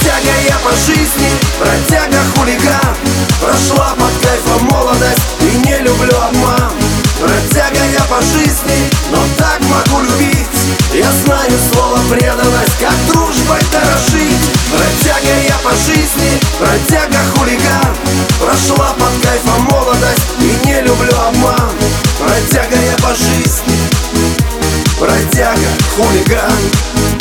Бродяга я по жизни, бродяга хулиган. Прошла под кайфом молодость и не люблю обман. Бродяга я по жизни, но так могу любить. Я знаю слово преданность, как дружбой дорожить. Бродяга я по жизни, бродяга хулиган. Прошла под кайфом молодость и не люблю обман. Бродяга я по жизни, бродяга хулиган.